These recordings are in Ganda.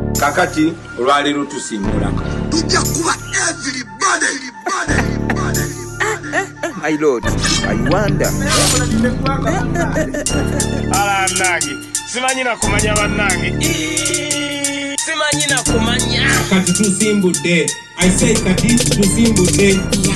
kakati olwaleero tusimbulako tujja kuba everybody. My lord, I wonder. Ala nangi, simanyina kumanya bannange. Simanyina kumanya. Kati tusimbudde. I say kati tusimbudde.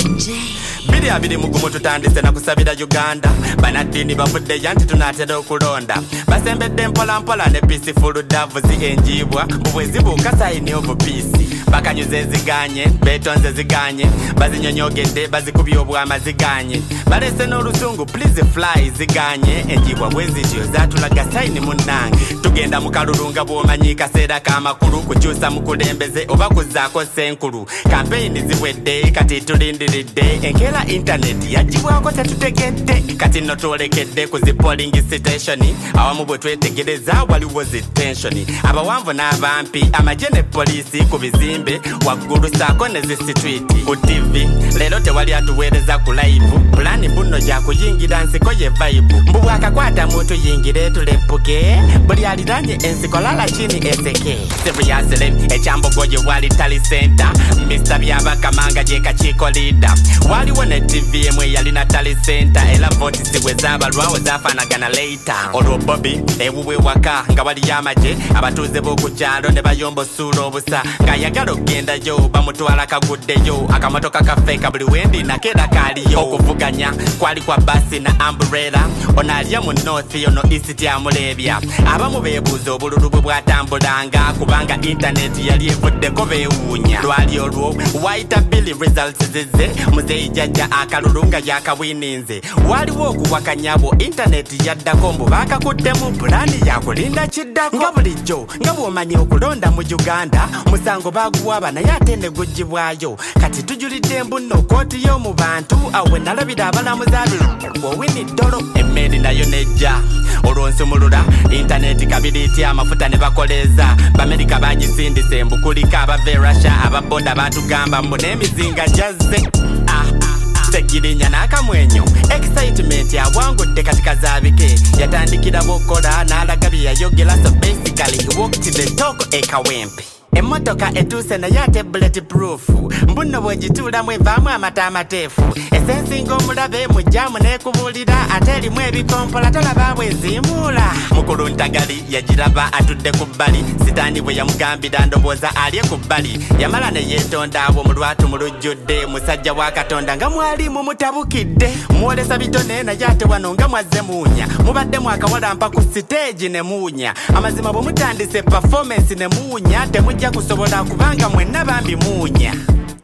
Bidi abidi mugumu tutandise na kusabira Uganda. Banadini bavudde yanti tunatera okulonda. Basembedde mpola ne peaceful davuzi enjibwa. Mubwezi bukasayini ovu peace. Bakanyuze ziganye, betonze ziganye. Bazinyonyogedde bazikubye obwama ziganye. Balese n'olusungu please fly ziganye. Enjibwa bwezityo zatulaga sayini munnange. Tugenda mu kalulunga bw'omanyi kaseera k'amakulu kukyusa mu kulembeze oba kuzaako senkulu. Campaign ziwedde kati tulindiridde enkera internet yagibwako tetutegedde kati no twolekedde ku zi polling station awamu bwe twetegereza waliwo zi tension abawanvu n'abampi amaje ne poliisi ku bizimbe waggulu saako ne zi street ku TV leero tewali atuweereza ku live plani bunno gya kuyingira nsiko ye vibe mbu bwakakwata muntu yingire tuleppuke buli aliranye ensiko lala chini eseke seriously ekyambogoye wali tali center Mr. Byabakamanga je kakiiko leader waliwo ne TV emwe yalina tali center era vote ziwe z'abalwawo zafaanagana later olwo Bobby ewuwe waka nga wali yamaje abatuuze b'okukyalo ne bayomba osuula obusa ng'ayagala okgendayo bamutwala kaguddeyo akamotoka kafeeka buli wendi nakeera kaaliyo okuvuganya kwali kwa basi na umbrella ono alya mu north ono east yamuleebya abamu beebuuza obululu bwe bwatambulanga kubanga internet yali evuddeko beewuunya lwali olwo waita Billy results zize muzeeyi jjajja akalulunga yakawininze waliwo okuwakanyabo internet yaddako mbu bakakuddemu pulani yakulinda kiddako nga bulijjo nga bw'omanyi okulonda mu Uganda musango baguwaba naye ate ne gugibwayo kati tujulidde mbunno kooti y'omu bantu awe nalabira abalamuzi bw'owini ddolo emmeri nayo nejja olwonsumulula internet kabiriiti amafuta ne bakoleeza b'Amerika bagisindise embukulika abava e Russia ababoda batugamba mbu n'emizinga jazze Segirinya n'akamwenyo excitement yawangudde kati kazaabike yatandikira bokkola n'alaga bye yayogera so basically he walked the talk ekawempe emmotoka etuuse naye ate bulletproof mbuno bwegituulamu evaamu amata amateefu esensinga omulabe mu jaamu n'ekubuulira ate erimu ebikompola tolaba bweziimuula mukulu ntagali yagiraba atudde ku bbali sitaani bwe yamugambira ndowooza alye ku bbali yamala ne yeetonda awo mu lwatu mu lujjudde musajja wa Katonda nga mwali mumutabukidde mwolesa bitone naye ate wano nga mwazze muunya mubadde mwakawalampa ku siteegi ne muunya amazima bwe mutandise performance ne muunya temujja kusobola kubanga mwenna bambi muunya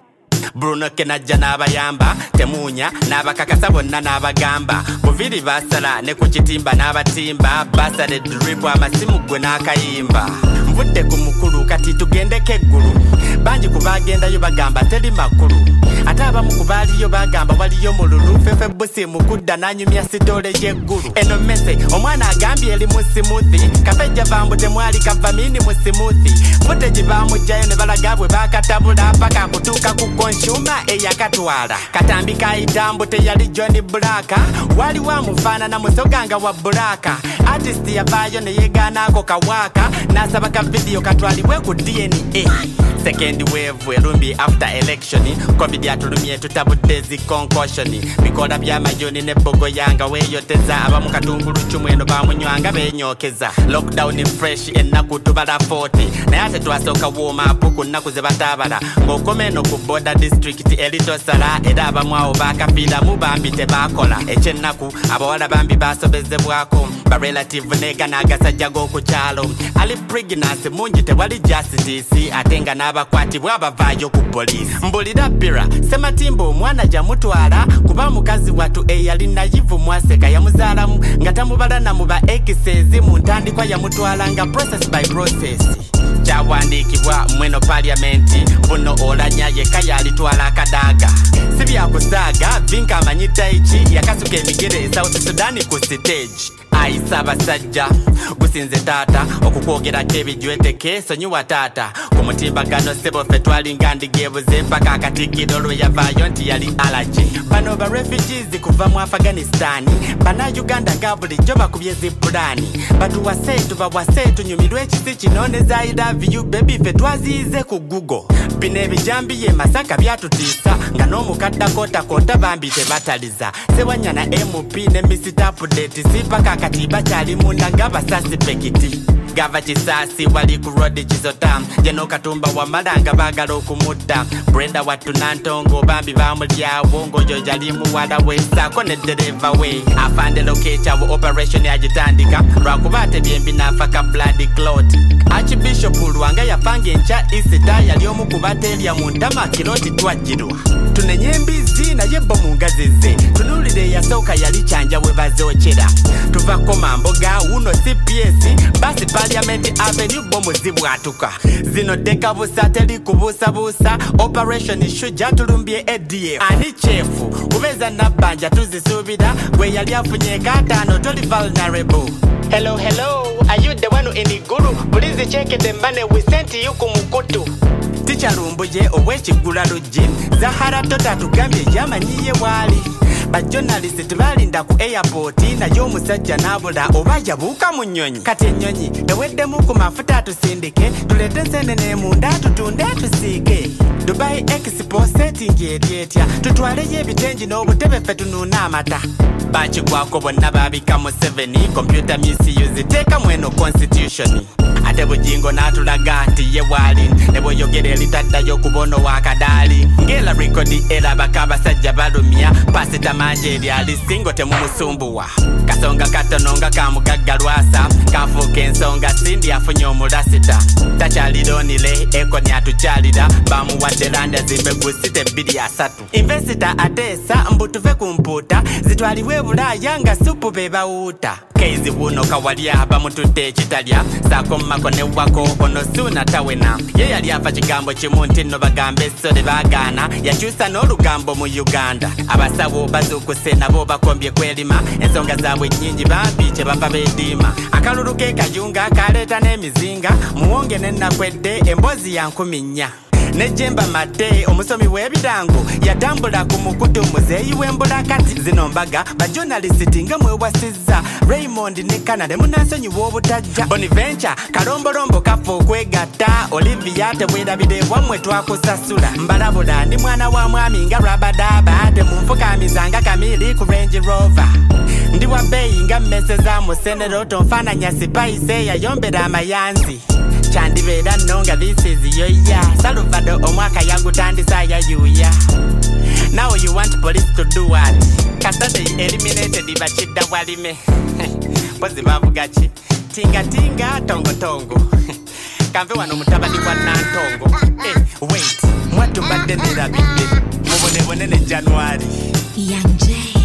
Bruno Kenajja n'abayamba temuunya n'abakakasa bonna n'abagamba buviri basala ne ku kitimba n'abatimba basala drip amasimu gwe n'akayimba mvudde ku mukulu kati tugendeko eggulu bangi kubagendayo bagamba teri makulu ate abamu kubaaliyo bagamba waliyo mululu fefe busi mukudda n'anyumya sitole y'eggulu eno mmese omwana agambye eri mu simuthi kafejja bambu temwali kavamini mu simuthi footage bamugjayo ne balaga bwe bakatabula paka kutuuka ku konshuma eyakatwala katambi kayitambu teyali Johnny Black waliwo amufaanana musoganga wa Black artist yavaayo ne yeegaanaako kawaaka n'asaba ka video katwalibwe ku DNA second wave erumbi after election covid yatulumye tutabudde zi concussion bikola by'amajoni ne bogo yanga weeyoteza abamu katungulu cumu eno bamunywanga beenyokeza lockdown fresh ennaku tubala 40 naye ate twasooka warm up ku nnaku ze bataabala ng'okoma eno ku border district elitosala era abamu awo baakafiiramu bambi tebaakola ekyennaku abawala bambi baasobezebwako barelative neega n'agasajja g'okukyalo ali pregnancy mungi tewali justice ate nga n'abakwatibwa abavaayo ku poliisi mbulira bira sematimba omwana jamutwala kuba mukazi watu eyali nayivu mwaseka yamuzaalamu nga tamubala na mu ba exes mu ntandikwa yamutwala nga process by process kyawandiikibwa mweno parliamenti buno olanya yekka yalitwala akadaaga si byakusaaga vinka amanyita eki yakasuka emigere South Sudan ku stage Aisa basajja gusinze tata okukwogera kebijwete keso nyuwa tata kumutimbagano sebo fetwali ngandi gebuze paka akatikiro lwe yavayo nti yali allergy bano ba refugees kuva mu Afghanistan bana Uganda gabuli joba kubyezi pulani batu wasetu babwasetu nyumirwe kisi kinone za I love you baby fetwazize ku Google bine bijambi ye Masaka byatutisa nga no mukadda kota bambi tebataliza sewanyana MP ne Mr. Update sipaka katiba kyali munda ngabasasi pekiti gava kisasi wali ku road kizota jeno katumba wa malanga bagala okumutta Brenda watu nantongo bambi bamulyawo ngojo jali muwala wesa kone dereva we afande locator wa operation yagitandika lwakubate byembi nafaka blood clot Archbishop Lwanga yafange ncha isita yali omukubatelia mundama kiloti twajirwa tunenye mbizi na yebo mungazize tunulire yasoka yali chanja we bazochera tuva koma mboga uno CPS basi Parliament Avenue bomu zibwatuka zino deka busateli kubusa operation shuja tulumbye ADF ani chefu ubeza nabanja tuzisubira gwe yali afunye katano toli vulnerable. Hello, are you the one in the guru? Please check the money we sent you kumukutu. Teacher Rumboje owechigula luji Zahara tota tugambye yamanyiye wali ba journalist tubalinda ku airport na yo musajja nabula obaja buka munyonyi kati enyonyi ewedde mu ku mafuta tusindike tulete senene munda tutunde tusike Dubai Expo setting etya tutwale yebitenji n'obutebe fe tununa amata bachi gwako bonna babika mu 7 computer misuse teka mweno constitution ate bujingo natulaga nti ye wali nebo yogere litaddayo kubono wakadali ngela record era bakaba sajja balumya pasita manje lyali singo temumusumbuwa kasonga katononga kamugaggalwasa kafuka ensonga sindi afunye omulasita tachalilonile eko nyatuchalira bamuwadde landa zimbe gusite 2-3 investor atesa mbutuve kumputa zitwaliwe bulaya nga supu bebawuta keizi buno kawalya bamutute ekitalya sako mmako ne wako ono suna tawena ye yali afa kigambo kimu nti nno bagambe essole baagaana yakyusa n'olugambo mu Uganda abasawo bazukuse nabo bakombye kwelima ensonga zaabwe nnyingi bambi kye bava beediima akalulu ke kayunga kaleeta n'emizinga muwonge n'ennakwedde embozi ya 10 Nejemba mate omusomi w'ebidango yatambula ku mukutu muzeeyi w'embulakati zino mbaga ba journalist nga mwewasiza Raymond ne Canada munansonyi w'obutajja Bonaventure kalombolombo kafa okwegatta Olivia tebwerabire wamwe twakusasula mbalabula ndi mwana wa mwami nga Rabadaba temumfukamizanga kamili ku Range Rover ndi wa beyi nga mmese za musenero tonfaananya sipaise yayombera amayanzi Chandibera nonga this is yo ya Salvador omwaka yagutandisa ya yuya Now you want police to do what? Kasade eliminated bachida walime Pozi bavugachi Tinga tongo Kamve wano mutabani kwa nantongo wait Mwatu bade nirabide Mubone ne Januari Young J